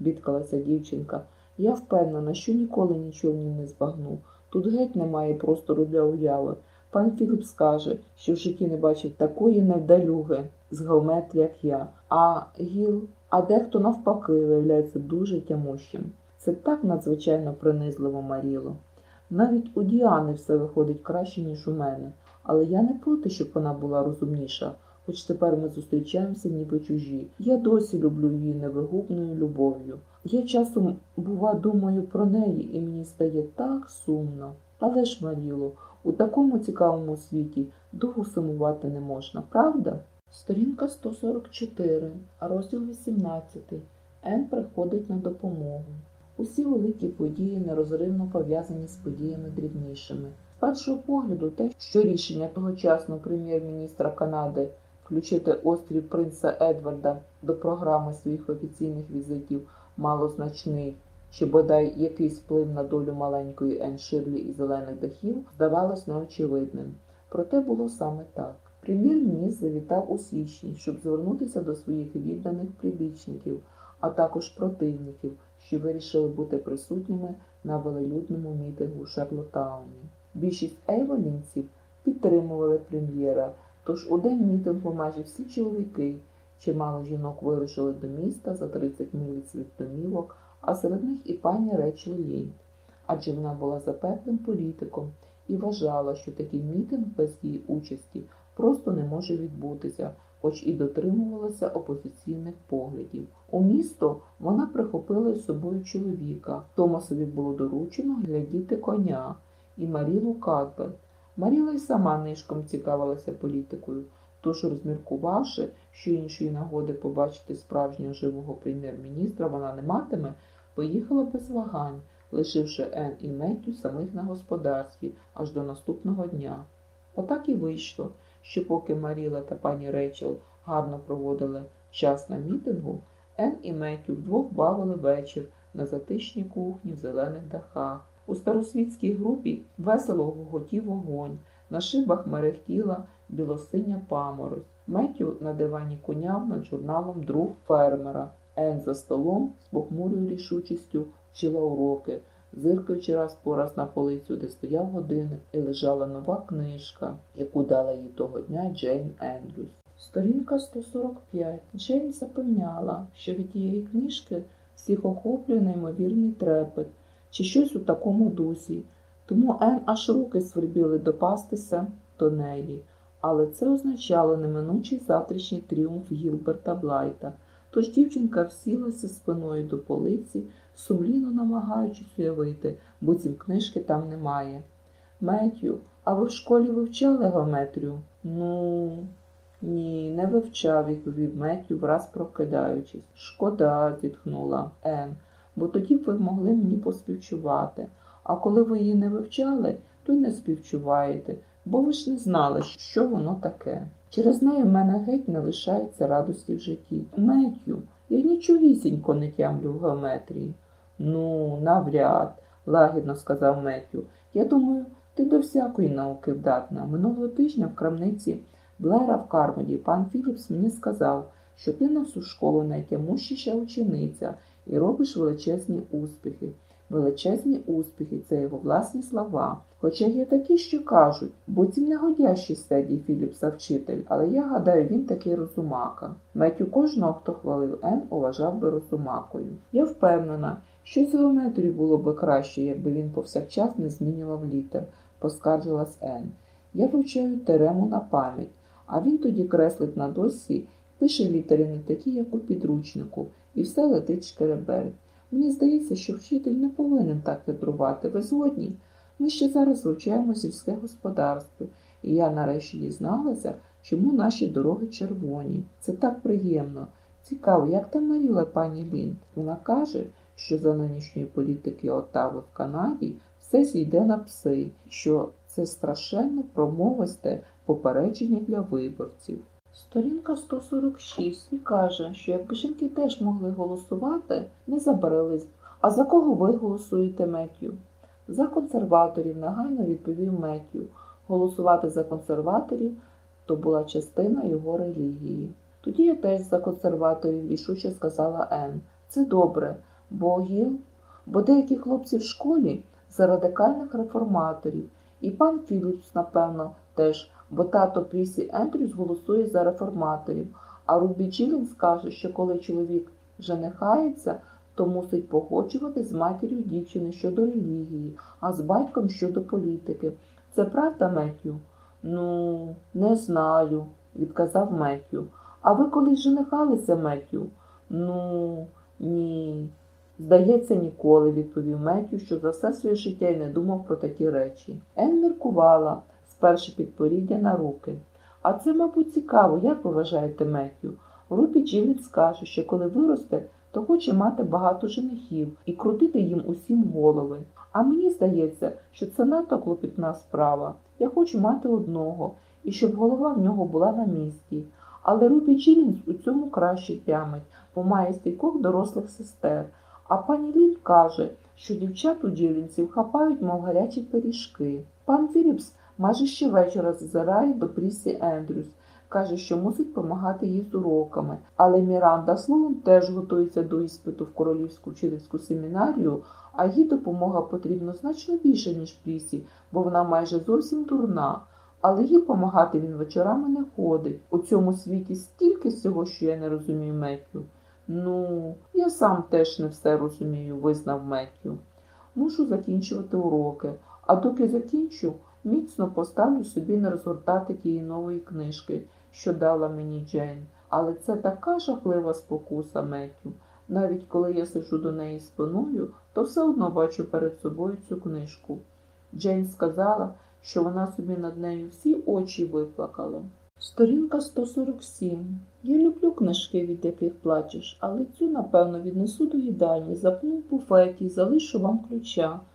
бідкалася дівчинка. Я впевнена, що ніколи нічого в ній не збагну. Тут геть немає простору для уяви. Пан Філіп скаже, що в житті не бачив такої невдалюги з геометрії, як я. А дехто навпаки виявляється дуже тямущим. Це так надзвичайно принизливо, Маріло. Навіть у Діани все виходить краще, ніж у мене. Але я не проти, щоб вона була розумніша, хоч тепер ми зустрічаємося ніби чужі. Я досі люблю її невигубною любов'ю. Я часом, бува, думаю про неї, і мені стає так сумно. Але ж, Маріло, у такому цікавому світі довго сумувати не можна, правда? Сторінка 144, розділ 18. Ен приходить на допомогу. Усі великі події нерозривно пов'язані з подіями дрібнішими. З першого погляду те, що рішення тогочасного прем'єр-міністра Канади включити острів Принца Едварда до програми своїх офіційних візитів мало значний чи бодай якийсь вплив на долю маленької Ен Ширлі і зелених дахів, здавалось неочевидним. Проте було саме так. Прем'єр-міністр завітав у січні, щоб звернутися до своїх відданих прибічників, а також противників, що вирішили бути присутніми на велелюдному мітингу у Шарлотауні. Більшість ейволінців підтримували прем'єра, тож у день мітингу майже всі чоловіки, чимало жінок вирушили до міста за 30 миль від домівок, а серед них і пані Рейчел Лінд, адже вона була запеклим політиком і вважала, що такий мітинг без її участі просто не може відбутися, хоч і дотримувалася опозиційних поглядів. У місто вона прихопила з собою чоловіка. Томасові було доручено глядіти коня і Марілу Кадберт. Маріла й сама нишком цікавилася політикою, тож, розміркувавши, що іншої нагоди побачити справжнього живого прем'єр-міністра вона не матиме, поїхала без вагань, лишивши Ен і Меттю самих на господарстві аж до наступного дня. Отак і вийшло, що поки Маріла та пані Рейчел гарно проводили час на мітингу, Ен і Меттю вдвох бавили вечір на затишній кухні в зелених дахах. У старосвітській групі весело гоготів вогонь, на шибах мерехтіла білосиня паморозь. Меттю на дивані куняв над журналом «Друг фермера». Ен за столом з похмурою рішучістю вчила уроки, зиркаючи раз по раз на полицю, де стояв годинник і лежала нова книжка, яку дала їй того дня Джейн Ендрюс. Сторінка 145. Джейн запевняла, що від тієї книжки всіх охоплює неймовірний трепет, чи щось у такому дусі. Тому Ен аж руки свербіли допастися до неї. Але це означало неминучий завтрашній тріумф Гілберта Блайта. Тож дівчинка всілася спиною до полиці, сумлінно намагаючись уявити, буцім книжки там немає. Меттю, а ви в школі вивчали геометрію? Ні, не вивчав, відповів Меттю, враз прокидаючись. Шкода, зітхнула Ен, бо тоді б ви могли мені поспівчувати. А коли ви її не вивчали, то й не співчуваєте, бо ви ж не знали, що воно таке. Через неї в мене геть не лишається радості в житті. Меттю, я нічогісінько не тямлю в геометрії. Навряд, лагідно сказав Меттю. Я думаю, ти до всякої науки вдатна. Минулого тижня в крамниці Блера в Кармоді пан Філіпс мені сказав, що ти на всю школу найтямущіша учениця і робиш величезні успіхи. Величезні успіхи – це його власні слова. Хоча є такі, що кажуть, буцім негодящий Седі Філіпса вчитель, але я гадаю, він такий розумака. Меттю кожного, хто хвалив Ен, уважав би розумакою. Я впевнена, що з геометрії було би краще, якби він повсякчас не змінював літер, поскаржилась Ен. Я вивчаю теорему на пам'ять, а він тоді креслить на дошці, пише літери не такі, як у підручнику, і все летить шкереберть. Мені здається, що вчитель не повинен так хитрувати. Ви згодні? Ми ще зараз вивчаємо сільське господарство, і я нарешті дізналася, чому наші дороги червоні. Це так приємно. Цікаво, як там Маріла пані Лінд? Вона каже, що за нинішньої політики Оттави в Канаді все зійде на пси, що це страшенно промовисте попередження для виборців. Сторінка 146 і каже, що якби жінки теж могли голосувати, не забарились. А за кого ви голосуєте, Меттю? За консерваторів, негайно відповів Меттю. Голосувати за консерваторів – то була частина його релігії. Тоді я теж за консерваторів, рішуче сказала Ен. Це добре. Бо Гіл, бо деякі хлопці в школі за радикальних реформаторів. І пан Філіпс, напевно, теж, бо тато Прісі Ендрюс голосує за реформаторів. А Рубі Джилінс каже, що коли чоловік женихається, то мусить погоджувати з матір'ю дівчини щодо релігії, а з батьком щодо політики. Це правда, Меттю? Ну, не знаю, відказав Меттю. А ви колись женихалися, Меттю? Ну, ні. Здається, ніколи, відповів Меттю, що за все своє життя й не думав про такі речі. Ен міркувала, сперши підборіддя на руки. А це, мабуть, цікаво, як ви вважаєте, Меттю? Рубі Джилінс скаже, що коли виросте, то хоче мати багато женихів і крутити їм усім голови. А мені здається, що це надто клопітна справа. Я хочу мати одного, і щоб голова в нього була на місці. Але Рубі Джилінс у цьому краще тямить, бо має стількох дорослих сестер. А пані Ліль каже, що дівчат у Джилінсів хапають, мов гарячі пиріжки. Пан Філіпс майже щовечора зазирає до Прісі Ендрюс, каже, що мусить помагати їй з уроками. Але Міранда Слоун теж готується до іспиту в Королівську вчительську семінарію, а їй допомога потрібна значно більше, ніж Прісі, бо вона майже зовсім дурна. Але їй помагати він вечорами не ходить. У цьому світі стільки всього, що я не розумію, Меттю. Ну, я сам теж не все розумію, визнав Меттю. Мушу закінчувати уроки, а доки закінчу, міцно поставлю собі не розгортати тієї нової книжки, що дала мені Джейн. Але це така жахлива спокуса, Меттю. Навіть коли я сиджу до неї спиною, то все одно бачу перед собою цю книжку. Джейн сказала, що вона собі над нею всі очі виплакала. Сторінка 147. Я люблю книжки, від яких плачеш, але цю, напевно, віднесу до їдальні, запну в буфеті і залишу вам ключа.